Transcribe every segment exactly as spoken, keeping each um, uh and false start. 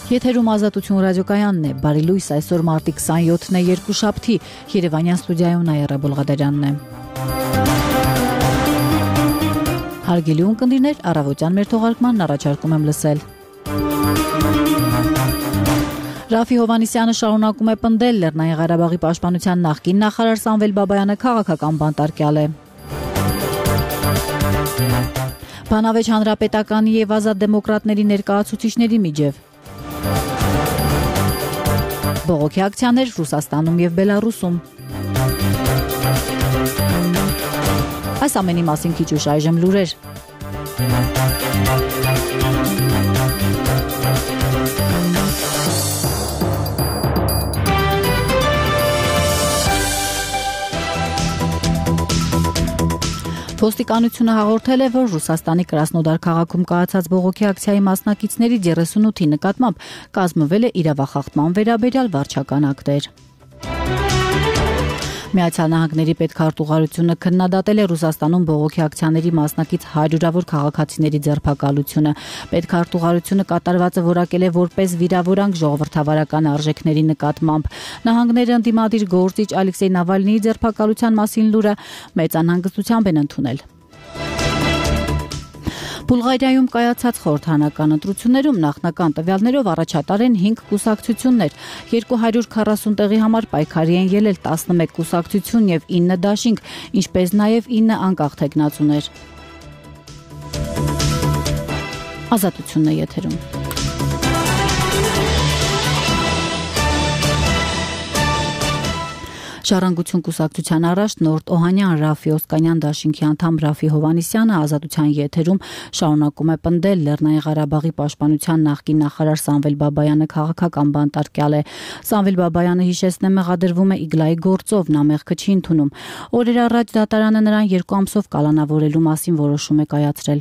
Եթերում Ազատություն ռադիոկայանն է, բարի լույս, այսօր մարտի քսանյոթն է, երկուշաբթի, Երևանյան ստուդիայում Նաիրա Բոլղադարյանն է։ Հարգելի ունկնդիրներ, առավոտյան մեր թողարկմանն առաջարկում եմ լսել։ Ռաֆի Հովհաննիսյանը շարունակում է պնդել, Լեռնային Ղարաբաղի պաշտպանության նախկին նախարար Սամվել Բաբայանը քաղաքական բանտարկյալ է։ Բանավեճ Հանրապետականի և Ազատ դեմոկրատների ներկայացուցիչների միջև։ Բողոքի ակցիաներ Ռուսաստանում և Բելառուսում։ Այս ամենի մասին քիչ ուշ այժմ լուրեր։ Ոստիկանությունը հաղորդել է, որ Ռուսաստանի Կրասնոդար քաղաքում կայացած բողոքի ակցիայի մասնակիցների երեսունութի նկատմամբ կազմվել է իրավախախտման վերաբերյալ վարչական ակտեր։ Միացյալ Նահանգների պետքարտուղարությունը քննադատել է Ռուսաստանում բողոքի ակցիաների մասնակից հարյուրավոր քաղաքացիների ձերբակալությունը։ Պետքարտուղարությունը կատարվածը որակել է որպես վիրավորանք ժողովրդավարական արժեքների նկատմամբ։ Նահանգները ընդդիմադիր գործիչ Ալեքսեյ Նավալնիի ձերբակալության մասին լուրը մեծ անհանգստությամբ են ընդունել։ Բուլղարիայում կայացած խորհրդարանական ընտրություններում նախնական տվյալներով առաջատար են հինգ կուսակցություններ, երկու հարյուր քառասուն տեղի համար պայքարի են ելել տասնմեկ կուսակցություն և ինը դաշինք, ինչպես նաև ինը անկախ թեկնածուներ։ Ազատությունն է եթերում։ Ժառանգություն կուսակցության առաջնորդ Օհանյան Ռաֆի Օսկանյան դաշինքի անդամ Ռաֆի Հովհաննիսյանը Ազատության եթերում շարունակում է պնդել Լեռնային Ղարաբաղի պաշտպանության նախկին նախարար Սամվել Բաբայանը քաղաքական բանտարկյալ է։ Սամվել Բաբայանը հիշեցնե մեղադրվում է Իգլայի գործով, նա մեղքը չի ընդունում։ Օրեր առաջ դատարանը նրան երկու ամսով կալանավորելու մասին որոշում է կայացրել։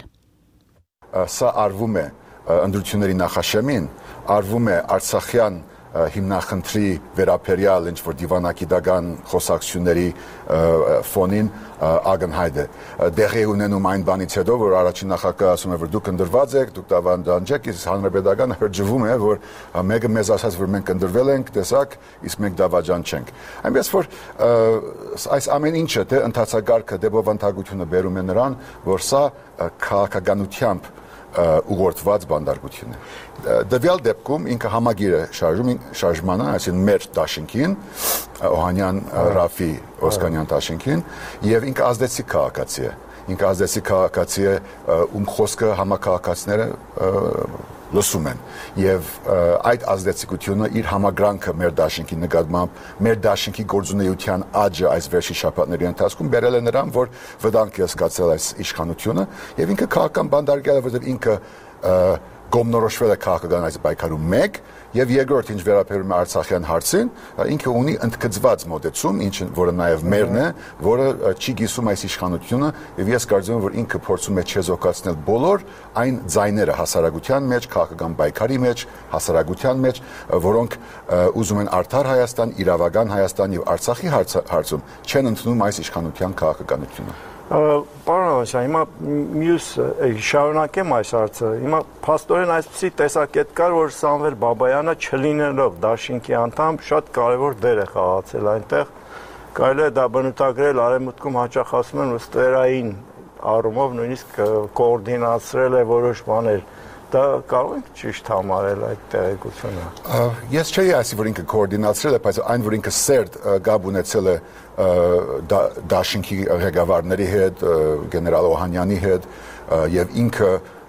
Սա արվում է ընտրությունների նախաշեմին, արվում է Արցախյան հիմնախնդրի վերաբերյալ ինչ որ դիվանագիտական խոսակցությունների ֆոնին ակնհայտ է։ Դեղի ունենում այն բանից հետո, որ առաջին նախագահը ասում է, որ դուք ընտրված եք, դուք դավանդանջ եք, իսկ հանրապետականը հրճվում է, որ մեկը մեզ ասաց, որ մենք ընտրվել ենք, տեսակ, իսկ մենք դավաճան չենք։ Այնպես որ այս ամեն ինչը թե ընթացակարգը դեպովանդակությունը բերում է նրան, որ սա քաղաքականությամբ ուղղորդված բանտարկություն է։ Դեպյալ դեպքում ինքը համագիր է շարժում շարժմանը, այսինքն մեր դաշինքին, Օհանյան Ռաֆի Օսկանյան դաշինքին, եւ ինքը ազդեցիկ քաղաքացի է։ Ինքը ազդեցիկ քաղաքացի է, ում խոսքը համակարգացիները լսում են եւ այդ ազդեցիկությունը իր համագրանքը մեր դաշինքի նկատմամբ, մեր դաշինքի գործունեության աճը այս վերջի շաբաթների ընթացքում բերել է նրան, որ վտանգ է զգացել այս իշխանությունը եւ ինքը քաղաքական բանտարկյալ է, որովհետեւ ինքը գոմնորոշվել է քաղաքական այս պայքարում մեկ եւ երկրորդ ինչ վերաբերում է Արցախյան հարցին, ինքը ունի ընդգծված մոտեցում, ինչը որը նաեւ մերն է, որը չի գիսում այս իշխանությունը եւ ես կարծում եմ, որ ինքը փորձում է չեզոքացնել բոլոր այն ձայները հասարակության մեջ, քաղաքական պայքարի մեջ, հասարակության մեջ, որոնք ուզում են արդար Հայաստան, իրավական Հայաստան եւ Արցախի հարցում չեն ընդունում այս իշխանության քաղաքականությունը։ Պարոն Ավանեսյան, հիմա մյուս շարունակեմ այս հարցը, հիմա փաստորեն այսպիսի տեսակետ կար, որ Սամվել Բաբայանը չլինելով դաշինքի անդամ շատ կարևոր դեր է խաղացել այնտեղ, կարելի է դա բնութագրել, արևմուտքում հաճախ ասում են, որ ստվերային առումով նույնիսկ կոորդինացրել է որոշ բաներ, դա կարող ենք ճիշտ համարել այդ տեղեկությունը։ Ես չէի ասի, որ ինքը կոորդինացրել է, բայց այն, որ ինքը սերտ գաբ ունեցել է դաշինքի ղեկավարների հետ, գեներալ Օհանյանի հետ եւ ինքը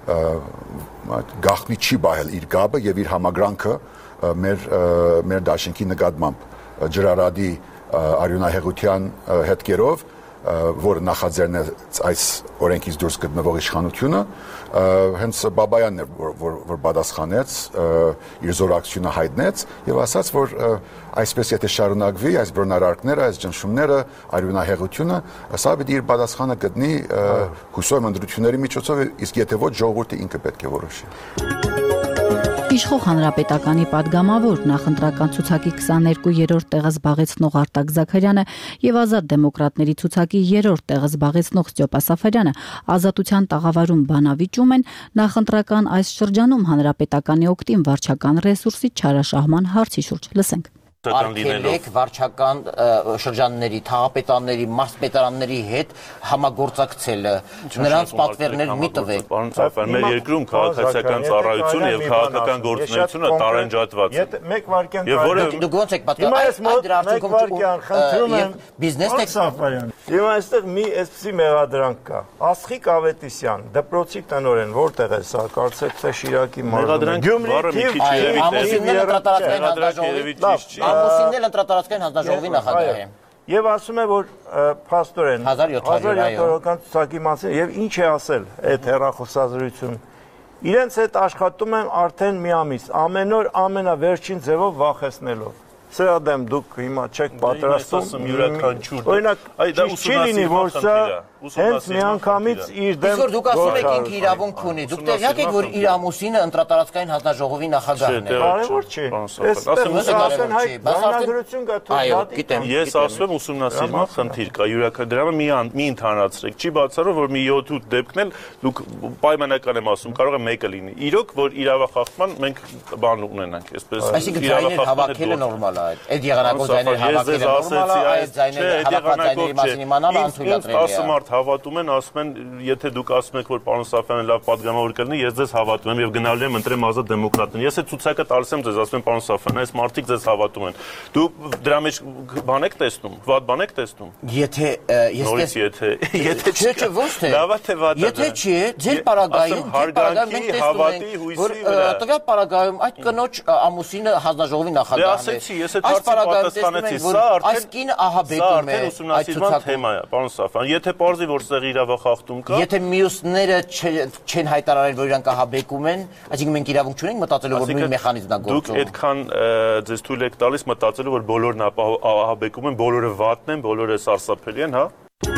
գաղտնի չի բահել իր գաբը եւ իր համագրանքը մեր մեր դաշինքի նկատմամբ ջրարադի արյունահեղության հետքերով, որ նախաձեռն է այս օրենքից դուրս գտնվող իշխանությունը, հենց Բաբայանն է, որ պատասխանեց, իր զորակցությունը հայտնեց եւ ասաց, որ այսպես եթե շարունակվի այս բռնարարքները, այս ճնշումները, արյունահեղությունը, սա պիտի իր պատասխանը գտնի հուսով ընտրությունների միջոցով, իսկ եթե ոչ ժողովուրդը ինքը պետք է որոշի։ Իշխող հանրապետականի падգամավոր նախընտրական ցուցակի քսաներկուերորդ տեղը զբաղեցնող Արտակ Զաքարյանը եւ Ազատ դեմոկրատների ցուցակի երրորդ տեղը զբաղեցնող Ստյոպա Սաֆարյանը ազատության տաղավարում բանավիճում են նախընտրական այս շրջանում հանրապետականի օգտին վարչական ռեսուրսի չարաշահման հարցի շուրջ։ Լսենք. Արգելեք վարչական շրջանների, թաղապետանների, մարզպետարանների հետ համագործակցելը, նրանց պատվերներ մի տվեք։ Պարոն Սաֆարյան, մեր երկրում քաղաքացիական ծառայությունը եւ քաղաքական գործունեությունը տարանջատված է։ Մեկ վարքյան Դուք ոնց եք պատկերացնում այդ դրա արդյունքում բիզնեսն եք Սաֆարյան։ Եվ այստեղ մի էսպիսի մեղադրանք կա։ Աստղիկ Ավետիսյան, դպրոցի տնօրեն, որտեղ է սա, կարծեք թե Շիրակի մարզում։ Գյումրի Ամուսինն էլ ընտրատարածքային հանձնաժողովի նախագահ է։ Եվ ասում է, որ փաստորեն հազար յոթ ցուցակի մասին եւ ինչ է ասել այդ հեռախոսազրույցում։ Իրենց հետ աշխատում են արդեն մի ամիս, ամեն օր ամենավերջին ձևով վախեցնելով։ Սրա դեմ դուք հիմա չեք պատրաստում յուրաքանչյուր։ Օրինակ, չի լինի, որ սա հենց միանգամից իր դեմ Իսկ դուք ասում եք ինքը իրավունք ունի։ Դուք տեղյակ եք, որ իր ամուսինը ընտրատարածքային հանձնաժողովի նախագահն է։ Կարևոր չի։ Ասեն հայ բանադրություն կա դու։ Ես ասում եմ ուսումնասիրման խնդիր կա, յուրաքանչյուր մի մի ընդհանրացրեք։ Չի բացառում, որ մի յոթ-ութ դեպքն էլ դուք պայմանական եմ ասում, կարող է մեկը լինի։ Իրոք, որ իրավախախտման մենք բան ունենանք, այսպես իրավախախտումը նորմալ է։ Այդ եղանակով ձայներ հավաքելը նորմալ է, այդ ձայները հավաքածայների մասին իմանալը անթույլատրելի է։ Հավատում են, ասում են, եթե դուք ասում եք, որ պարոն Սաֆարյանը լավ падգամավոր կլինի, ես ձեզ հավատում եմ եւ գնալու եմ ընտրեմ Ազատ դեմոկրատին։ Ես այդ ցուցակը տալիս եմ ձեզ, ասում եմ պարոն Սաֆարյան, այս մարդիկ ձեզ հավատում են։ Դու դրա մեջ բան եք տեսնում, վատ բան եք տեսնում։ Եթե ես եթե եթե չէ, չէ, ոչ թե։ Լավա թե վատա։ Եթե չի, ձեր պարագայում, հարգանքի, հավատի, հույսի վրա։ Տվյալ պարագայում այդ կնոջ ամուսինը հանձնաժողովի նախագահն է։ Ասեցի, ես այդ հարցի պատասխանեցի, սա արդեն այս կինը ահաբեկում է այդ ցուցակը։ Թեմա է, պարոն Սաֆարյան, եթե պարզի որ սեղ իրավախախտում կա։ Եթե մյուսները չեն հայտարարել, որ իրանք ահաբեկում են, այսինքն մենք իրավունք չունենք մտածելու, որ նույն մեխանիզմն է գործում։ Դուք այդքան ձեզ թույլ եք տալիս մտածելու, որ բոլորն ահաբեկում են, բոլորը վատն են, բոլորը սարսափելի են, հա։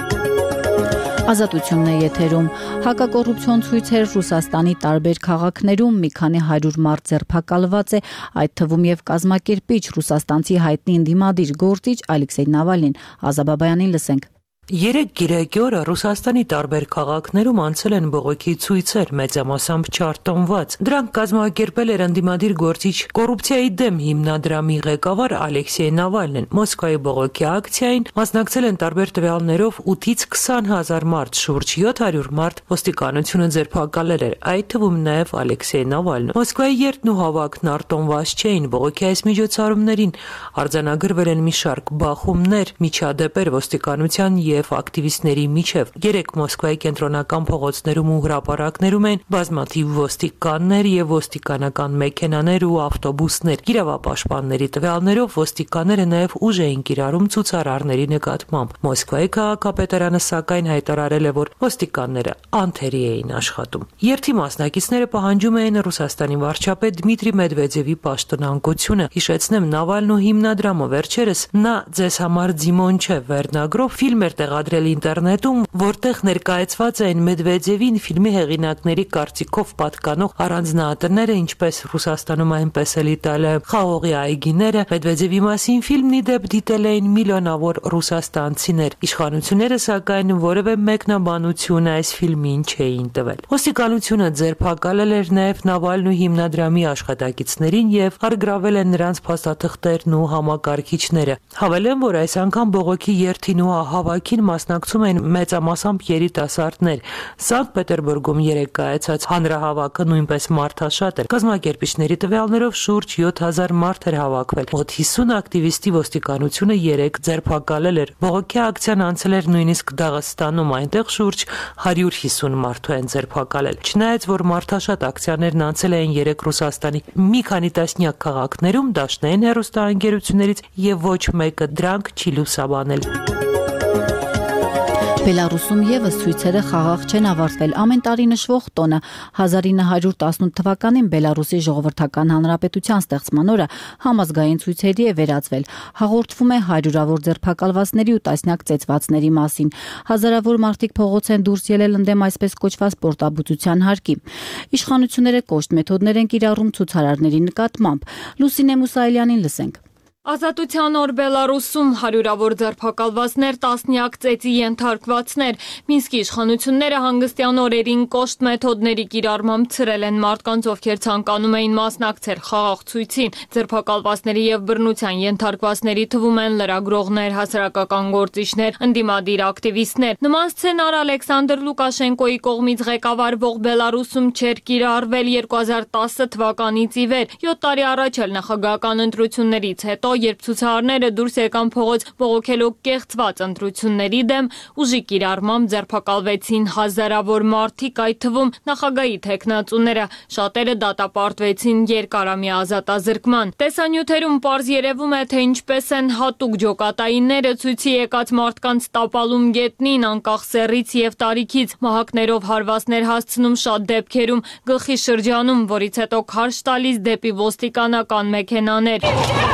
Ազատությունն է եթերում։ Հակակոռուպցիոն ցույցեր Ռուսաստանի տարբեր քաղաքներում մի քանի հարյուր մարդ ձերբակալված է, այդ թվում եւ կազմակերպիչ ռուսաստանցի հայտնի ընդդիմադիր գործիչ Ալեքսեյ Նավալնին։ Ազաբաբայանին լսենք։ Երեք գիրակի օրը Ռուսաստանի տարբեր քաղաքներում անցել են բողոքի ցույցեր, մեծամասամբ չարտոնված։ Դրանք կազմակերպել էր ընդդիմադիր գործիչ կոռուպցիայի դեմ հիմնադրամի ղեկավար Ալեքսեյ Նավալնին։ Մոսկվայի բողոքի ակցիային մասնակցել են տարբեր տվյալներով ութից քսան հազար մարդ, շուրջ յոթ հարյուր մարդ ոստիկանությունը ձերբակալել էր, այդ թվում նաև Ալեքսեյ Նավալնը։ Մոսկվայի երթն ու հավաքն արտոնված չէին, բողոքի այս միջոցառումներին արձանագրվել են մի շարք բախումներ, միջադեպեր ոստիկանության եւ և ակտիվիստների միջև։ Երեք Մոսկվայի կենտրոնական փողոցներում ու հրապարակներում են բազմաթիվ ոստիկաններ եւ ոստիկանական մեքենաներ ու ավտոբուսներ։ Իրավապաշտպանների տվյալներով ոստիկանները նաեւ ուժ էին կիրառում ցուցարարների նկատմամբ։ Մոսկվայի քաղաքապետարանը սակայն հայտարարել է, որ ոստիկանները անթերի էին աշխատում։ Երթի մասնակիցները պահանջում էին Ռուսաստանի վարչապետ Դմիտրի Մեդվեդևի պաշտոնանկությունը։ Հիշեցնեմ, Նավալնու հիմնադրամը վերջերս «Նա ձեզ համար Ձիմոն չէ» վերնագրով ֆիլմ էր տեղադրել ինտերնետում, որտեղ ներկայացված են Մեդվեդևին ֆիլմի հեղինակների կարծիքով պատկանող առանձնահատները, ինչպես Ռուսաստանում, այնպես էլ Իտալիայում խաղողի այգիները։ Մեդվեդևի մասին ֆիլմն ի դեպ դիտել էին միլիոնավոր ռուսաստանցիներ։ Իշխանությունները սակայն որևէ մեկնաբանություն այս ֆիլմին չէին տվել։ Ոստիկանությունը ձերբակալել էր նաև Նավալնու հիմնադրամի աշխատակիցներին եւ առգրավել են նրանց փաստաթղթերն ու համակարգիչները։ Հավելեմ, որ այս անգամ բողոքի երթին ու հավաքին մասնակցում են մեծամասամբ երիտասարդներ։ Սանկտ Պետերբուրգում երեկ կայացած հանրահավաքը նույնպես մարդաշատ էր։ Կազմակերպիչների տվյալներով շուրջ յոթ հազար մարդ էր հավաքվել։ Մոտ հիսուն ակտիվիստի ոստիկանությունը երեկ ձերբակալել էր։ Բողոքի ակցիան անցել էր նույնիսկ Դաղստանում, այնտեղ շուրջ հարյուր հիսուն մարդու են ձերբակալել։ Չնայած որ մարդաշատ ակցիաներն անցել էին երեկ Ռուսաստանի մի քանի տասնյակ քաղաքներում, դաշնային հեռուստաընկերություններից եւ ոչ մեկը դրանք չի լուսաբանել։ Բելարուսում եւս ցույցերը խաղաղ չեն ավարտվել։ Ամեն տարի նշվող տոնը հազար ինը հարյուր տասնութ թվականին Բելարուսի ժողովրդական հանրապետության ստեղծման օրը համազգային ցույցերի է վերածվել։ Հաղորդվում է հարյուրավոր ձերբակալվածների ու տասնյակ ծեծվածների մասին։ Հազարավոր մարդիկ փողոց են դուրս ելել ընդդեմ այսպես կոչված պորտաբուծության հարկի։ Իշխանությունները կոշտ մեթոդներ են կիրառում ցուցարարների նկատմամբ։ Լուսինե Մուսայելյանին լսենք։ Ազատության օր Բելարուսում հարյուրավոր ձերբակալվածներ, տասնյակ ծեծի ենթարկվածներ։ Մինսկի իշխանությունները հանգստյան օրերին կոշտ մեթոդների կիրառմամբ ցրել են մարդկանց, ովքեր ցանկանում էին մասնակցել խաղաղ ցույցին։ Ձերբակալվածների եւ բռնության ենթարկվածների թվում են լրագրողներ, հասարակական գործիչներ, ընդդիմադիր ակտիվիստներ։ Նման սցենար Ալեքսանդր Լուկաշենկոյի կողմից ղեկավարվող Բելարուսում չէր կիրառվել երկու հազար տասը թվականից ի վեր։ յոթ տարի առաջ էլ նախագահական ընտրություններից հետո երբ ցուցարարները դուրս եկան փողոց բողոքելով կեղծված ընտրությունների դեմ, ուժի կիրառմամբ ձերբակալվեցին հազարավոր մարդիկ, այդ թվում նախագահի թեկնածուները, շատերը դատապարտվեցին երկարամյա ազատազրկման։ Տեսանյութերում պարզ երևում է, թե ինչպես են հատուկ ջոկատայինները ցույցի եկած մարդկանց տապալում գետնին, անկախ սեռից եւ տարիքից, մահակներով հարվածներ հասցնում, շատ դեպքերում գլխի շրջանում, որից հետո քարշ տալիս դեպի ոստիկանական մեքենաներ։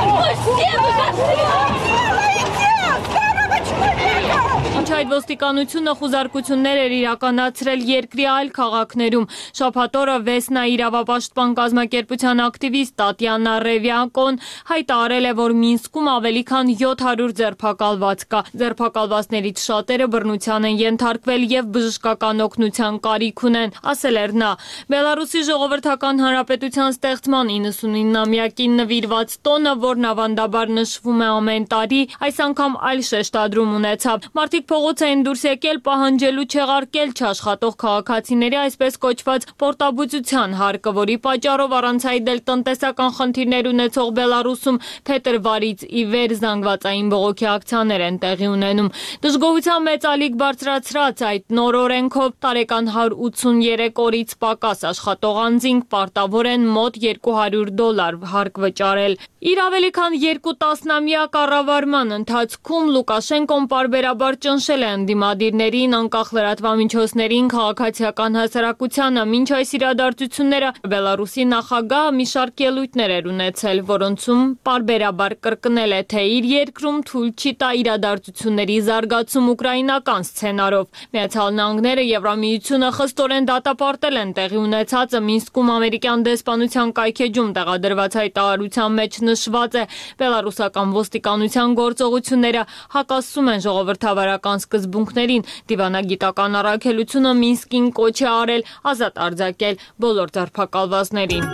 Ինչ այդ ոստիկանությունը խուզարկություններ էր իրականացրել երկրի այլ քաղաքներում։ Շաբաթ օրը Վեսնա իրավապաշտպան կազմակերպության ակտիվիստ Տատյանա Ռևյակոն հայտարարել է, որ Մինսկում ավելի քան յոթ հարյուր ձերբակալված կա։ Ձերբակալվածներից շատերը բռնության են ենթարկվել եւ բժշկական օգնության կարիք ունեն, ասել էր նա։ Բելարուսի ժողովրդական հանրապետության ստեղծման իննսունինամյակին նվիրված տոնը, որն ավանդաբար նշվում է ամեն տարի, այս անգամ այլ շեշտադրում ունեցավ։ Մարդիկ փողոց էին դուրս եկել պահանջելու չեղարկել չաշխատող քաղաքացիների այսպես կոչված պորտաբուծության հարկը, որի պատճառով առանց այդ էլ տնտեսական խնդիրներ ունեցող Բելարուսում փետրվարից ի վեր զանգվածային բողոքի ակցիաներ են տեղի ունենում։ Դժգոհության մեծ ալիք բարձրացրած այդ նոր օրենքով տարեկան հարյուր ութսուներեք օրից պակաս աշխատող անձինք պարտավոր են մոտ երկու հարյուր դոլար հարկ վճարել։ Իր ավելի քան երկու տասնամյա կառավարման ընթացքում Լուկաշենկոն պարբերաբար ճնշել է ընդդիմադիրներին, անկախ լրատվամիջոցներին, քաղաքացիական հասարակությանը։ Մինչ այս իրադարձությունները Բելարուսի նախագահը մի շարք ելույթներ էր ունեցել, որոնցում պարբերաբար կրկնել է, թե իր երկրում թույլ չի տա իրադարձությունների զարգացում ուկրաինական սցենարով։ Միացյալ Նահանգները, Եվրամիությունը խստորեն դատապարտել են տեղի ունեցածը։ Մինսկում ամերիկյան դեսպանության կայքեջում տեղադրված հայտարարության մեջ նշված է, բելարուսական ոստիկանության գործողությունները հակասում են ժողովրդավարական սկզբունքներին։ Դիվանագիտական առաքելությունը Մինսկին կոչ է արել ազատ արձակել բոլոր ձերբակալվածներին։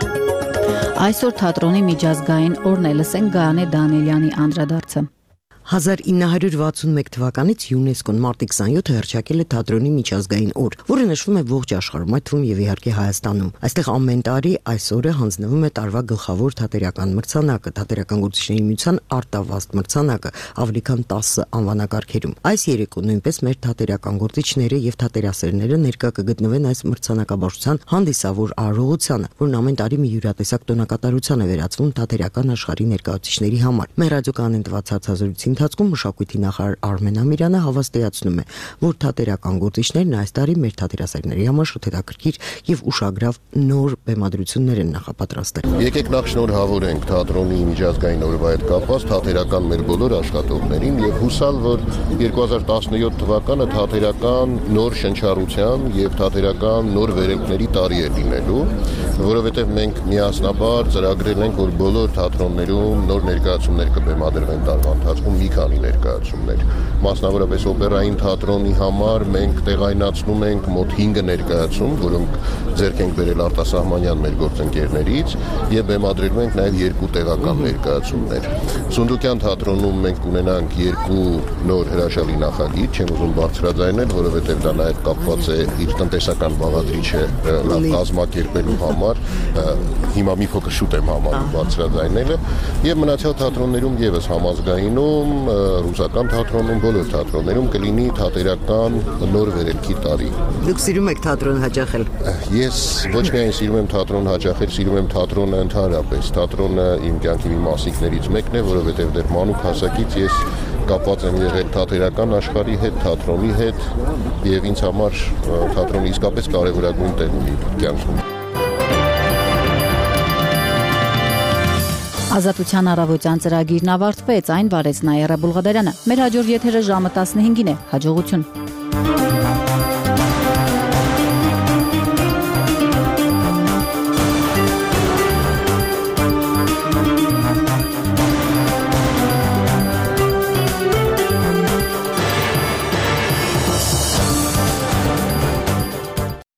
Այսօր թատրոնի միջազգային օրն է, լսենք Գայանե Դանիելյանի անդրադարձը։ հազար ինը հարյուր վաթսունմեկ թվականից ՅՈՒՆԵՍԿՕ-ն մարտի քսանյոթը հռչակել է թատրոնի միջազգային օր, որը նշվում է ողջ աշխարհում, այդ թվում եւ իհարկե Հայաստանում։ Այստեղ ամեն տարի այս օրը հանձնվում է տարվա գլխավոր թատերական մրցանակը, թատերական գործիչների միության արտավազդ մրցանակը, ավելի քան տասը անվանակարգերում։ Այս երեկո նույնպես մեր թատերական գործիչները եւ թատերասերները ներկա կգտնվեն այս մրցանակաբաշխության հանդիսավոր արարողությանը, որն ամեն տարի մի յուրատեսակ տոնակատարության է վերածվում թատերական աշխարհի ներկայացուցիչների համար։ Մեր ռադիոկայանին տված հարցազրույցի ընթացքում մշակույթի նախարար Արմեն Ամիրյանը հավաստիացնում է, որ թատերական գործիչներն այս տարի մեր թատերասերների համար շփոթետաքրքիր եւ ուշագրավ նոր բեմադրություններ են նախապատրաստել։ Եկեք նախ շնորհավորենք թատրոնի միջազգային օրվա հետ կապված թատերական մեր բոլոր աշխատողներին եւ հուսալ, որ երկու հազար տասնյոթ թվականը թատերական նոր շնչառության եւ թատերական նոր վերելքների տարի է լինելու, որովհետեւ մենք միասնաբար ծրագրել ենք, որ բոլոր թատրոններում նոր ներկայացումներ կբեմադրվեն տարվա ընթացքում մի քանի ներկայացումներ։ Մասնավորապես օպերային թատրոնի համար մենք տեղայնացնում ենք մոտ հինգ ներկայացում, որոնք ձեռք ենք բերել արտասահմանյան մեր գործընկերներից եւ բեմադրելու ենք նաեւ երկու տեղական ներկայացումներ։ Սունդուկյան թատրոնում մենք ունենանք երկու նոր հրաշալի նախագիծ, չեմ ուզում բարձրաձայնել, որովհետեւ դա նաեւ կապված է իր տնտեսական բաղադրիչը լավ կազմակերպելու համար։ Հիմա մի փոքր շուտ եմ համարում բարձրաձայնելը եւ մնացյալ թատրոններում եւս համազգայինում, ռուսական թատրոնում, բոլոր թատրոններում կլինի թատերական նոր վերելքի տարի։ Դուք սիրում եք թատրոն հաճախել։ Ես ոչ միայն սիրում եմ թատրոն հաճախել, սիրում եմ թատրոնը ընդհանրապես։ Թատրոնը իմ կյանքի մի մասիկներից մեկն է, որովհետև դեռ մանուկ հասակից ես կապված եմ եղել թատերական աշխարհի հետ, թատրոնի հետ եւ ինձ համար թատրոնը իսկապես կարևորագույն տեղ ունի կյանքում։ Ազատության առավոտյան ծրագիրն ավարտվեց, այն վարեց Նաիրա Բուլղադարյանը։ Մեր հաջորդ եթերը ժամը տասնհինգին է։ Հաջողություն։